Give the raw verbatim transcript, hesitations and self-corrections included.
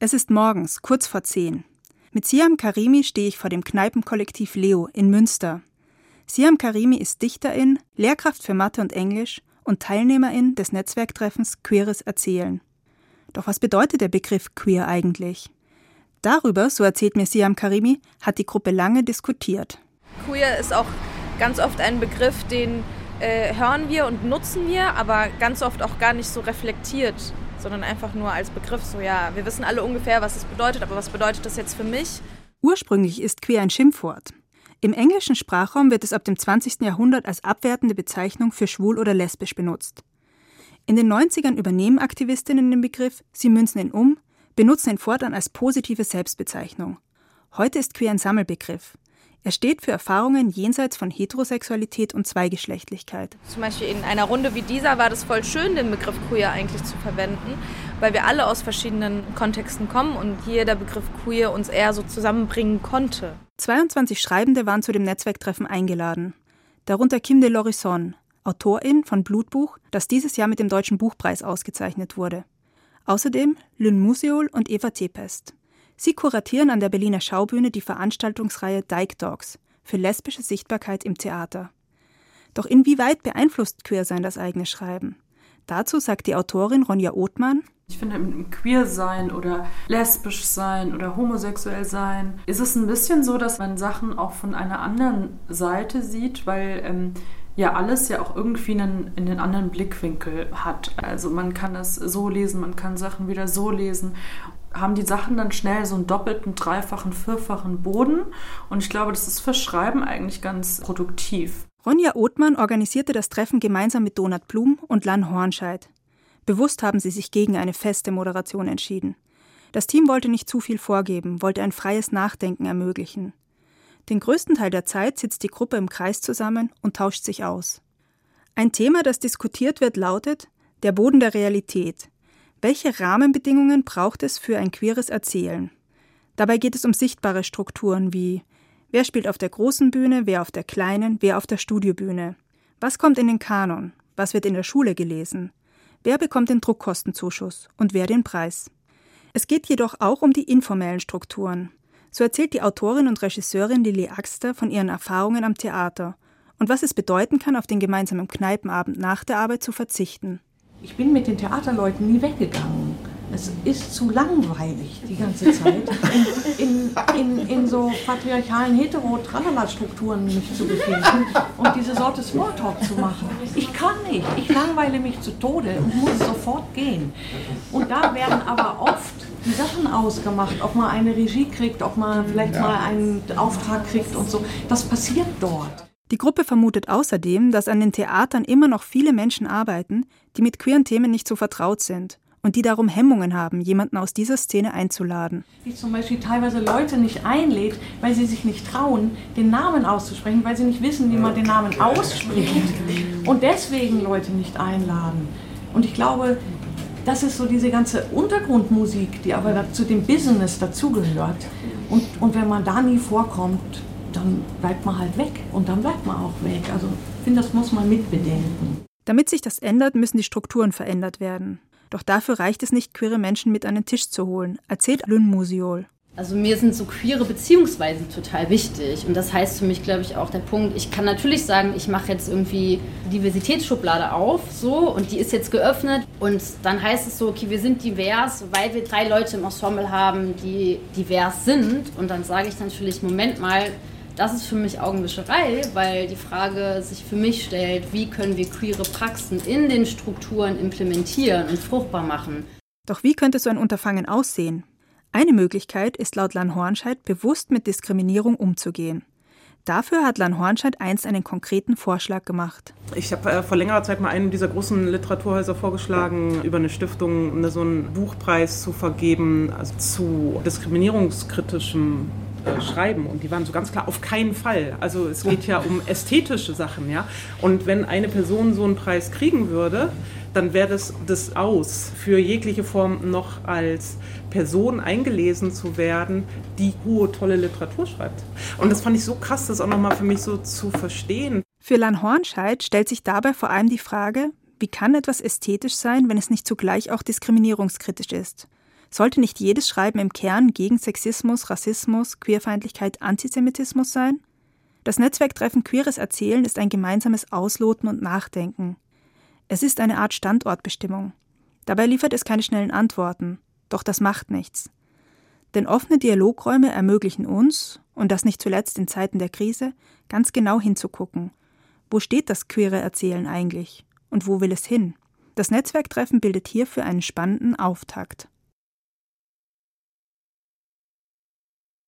Es ist morgens, kurz vor zehn. Mit Siam Karimi stehe ich vor dem Kneipenkollektiv Leo in Münster. Siam Karimi ist Dichterin, Lehrkraft für Mathe und Englisch und Teilnehmerin des Netzwerktreffens Queeres Erzählen. Doch was bedeutet der Begriff queer eigentlich? Darüber, so erzählt mir Siam Karimi, hat die Gruppe lange diskutiert. Queer ist auch ganz oft ein Begriff, den äh, hören wir und nutzen wir, aber ganz oft auch gar nicht so reflektiert, sondern einfach nur als Begriff. So, ja, wir wissen alle ungefähr, was es bedeutet, aber was bedeutet das jetzt für mich? Ursprünglich ist queer ein Schimpfwort. Im englischen Sprachraum wird es ab dem zwanzigsten Jahrhundert als abwertende Bezeichnung für schwul oder lesbisch benutzt. In den neunzigern übernehmen Aktivistinnen den Begriff, sie münzen ihn um, benutzen ihn fortan als positive Selbstbezeichnung. Heute ist queer ein Sammelbegriff. Er steht für Erfahrungen jenseits von Heterosexualität und Zweigeschlechtlichkeit. Zum Beispiel in einer Runde wie dieser war das voll schön, den Begriff queer eigentlich zu verwenden, weil wir alle aus verschiedenen Kontexten kommen und hier der Begriff queer uns eher so zusammenbringen konnte. zweiundzwanzig Schreibende waren zu dem Netzwerktreffen eingeladen. Darunter Kim de Lorison, Autorin von Blutbuch, das dieses Jahr mit dem Deutschen Buchpreis ausgezeichnet wurde. Außerdem Lynn Musiol und Eva Tepest. Sie kuratieren an der Berliner Schaubühne die Veranstaltungsreihe Dyke Dogs für lesbische Sichtbarkeit im Theater. Doch inwieweit beeinflusst Queersein das eigene Schreiben? Dazu sagt die Autorin Ronja Othmann: Ich finde, im Queer-Sein oder lesbisch sein oder homosexuell sein ist es ein bisschen so, dass man Sachen auch von einer anderen Seite sieht, weil ähm, ja alles ja auch irgendwie einen, einen anderen Blickwinkel hat. Also man kann das so lesen, man kann Sachen wieder so lesen. Haben die Sachen dann schnell so einen doppelten, dreifachen, vierfachen Boden. Und ich glaube, das ist für Schreiben eigentlich ganz produktiv. Ronja Othmann organisierte das Treffen gemeinsam mit Donat Blum und Lan Hornscheid. Bewusst haben sie sich gegen eine feste Moderation entschieden. Das Team wollte nicht zu viel vorgeben, wollte ein freies Nachdenken ermöglichen. Den größten Teil der Zeit sitzt die Gruppe im Kreis zusammen und tauscht sich aus. Ein Thema, das diskutiert wird, lautet: der Boden der Realität. Welche Rahmenbedingungen braucht es für ein queeres Erzählen? Dabei geht es um sichtbare Strukturen wie: wer spielt auf der großen Bühne, wer auf der kleinen, wer auf der Studiobühne? Was kommt in den Kanon? Was wird in der Schule gelesen? Wer bekommt den Druckkostenzuschuss und wer den Preis? Es geht jedoch auch um die informellen Strukturen. So erzählt die Autorin und Regisseurin Lilly Axter von ihren Erfahrungen am Theater und was es bedeuten kann, auf den gemeinsamen Kneipenabend nach der Arbeit zu verzichten. Ich bin mit den Theaterleuten nie weggegangen. Es ist zu langweilig die ganze Zeit, in, in, in, in so patriarchalen Hetero-Tralala-Strukturen mich zu befinden und diese Sorte Smalltalk zu machen. Ich kann nicht, ich langweile mich zu Tode und muss sofort gehen. Und da werden aber oft die Sachen ausgemacht, ob man eine Regie kriegt, ob man vielleicht ja. mal einen Auftrag kriegt und so. Das passiert dort. Die Gruppe vermutet außerdem, dass an den Theatern immer noch viele Menschen arbeiten, die mit queeren Themen nicht so vertraut sind und die darum Hemmungen haben, jemanden aus dieser Szene einzuladen. Wie zum Beispiel teilweise Leute nicht einlädt, weil sie sich nicht trauen, den Namen auszusprechen, weil sie nicht wissen, wie man den Namen ausspricht und deswegen Leute nicht einladen. Und ich glaube, das ist so diese ganze Untergrundmusik, die aber zu dem Business dazugehört. Und, und wenn man da nie vorkommt, dann bleibt man halt weg und dann bleibt man auch weg. Also ich finde, das muss man mitbedenken. Damit sich das ändert, müssen die Strukturen verändert werden. Doch dafür reicht es nicht, queere Menschen mit an den Tisch zu holen, erzählt Lynn Musiol. Also mir sind so queere Beziehungsweisen total wichtig. Und das heißt für mich, glaube ich, auch der Punkt, ich kann natürlich sagen, ich mache jetzt irgendwie Diversitätsschublade auf, so, und die ist jetzt geöffnet. Und dann heißt es so, okay, wir sind divers, weil wir drei Leute im Ensemble haben, die divers sind. Und dann sage ich natürlich, Moment mal, das ist für mich Augenwischerei, weil die Frage sich für mich stellt, wie können wir queere Praxen in den Strukturen implementieren und fruchtbar machen. Doch wie könnte so ein Unterfangen aussehen? Eine Möglichkeit ist laut Lan Hornscheid, bewusst mit Diskriminierung umzugehen. Dafür hat Lan Hornscheid einst einen konkreten Vorschlag gemacht. Ich habe äh, vor längerer Zeit mal einem dieser großen Literaturhäuser vorgeschlagen, über eine Stiftung ne, so einen Buchpreis zu vergeben, also zu diskriminierungskritischem äh, Schreiben. Und die waren so ganz klar, auf keinen Fall. Also es geht ja um ästhetische Sachen. Ja? Und wenn eine Person so einen Preis kriegen würde, dann wäre das das Aus für jegliche Form noch als Person eingelesen zu werden, die hohe, tolle Literatur schreibt. Und das fand ich so krass, das auch nochmal für mich so zu verstehen. Für Lan Hornscheid stellt sich dabei vor allem die Frage, wie kann etwas ästhetisch sein, wenn es nicht zugleich auch diskriminierungskritisch ist? Sollte nicht jedes Schreiben im Kern gegen Sexismus, Rassismus, Queerfeindlichkeit, Antisemitismus sein? Das Netzwerktreffen Queeres Erzählen ist ein gemeinsames Ausloten und Nachdenken. Es ist eine Art Standortbestimmung. Dabei liefert es keine schnellen Antworten, doch das macht nichts. Denn offene Dialogräume ermöglichen uns, und das nicht zuletzt in Zeiten der Krise, ganz genau hinzugucken. Wo steht das queere Erzählen eigentlich? Und wo will es hin? Das Netzwerktreffen bildet hierfür einen spannenden Auftakt.